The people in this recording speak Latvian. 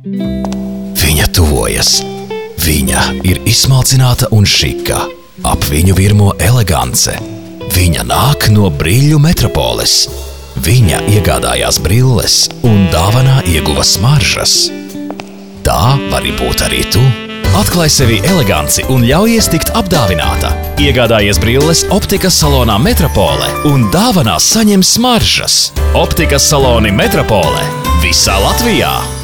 Viņa tuvojas. Viņa ir izsmalcināta un šika. Ap viņu virmo elegance. Viņa nāk no Briļļu metropoles. Viņa iegādājās brilles un dāvanā ieguva smaržas. Tā vari būt arī tu. Atklāj sevi eleganci un ļaujies tikt apdāvināta. Iegādājies brilles optikas salonā Metropole un dāvanā saņem smaržas. Optikas saloni Metropole visā Latvijā.